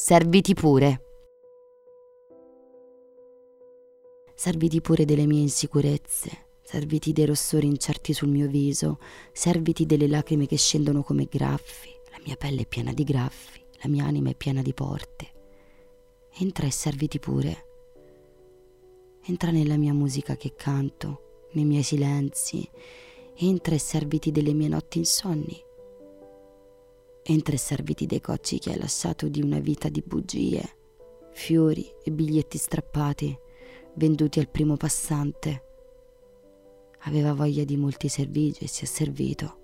serviti pure. Serviti pure delle mie insicurezze, serviti dei rossori incerti sul mio viso, serviti delle lacrime che scendono come graffi. La mia pelle è piena di graffi, la mia anima è piena di porte. Entra e serviti pure. Entra nella mia musica che canto, nei miei silenzi. Entra e serviti delle mie notti insonni. Entra e serviti dei cocci che hai lasciato di una vita di bugie, fiori e biglietti strappati, venduti al primo passante. Aveva voglia di molti servigi e si è servito.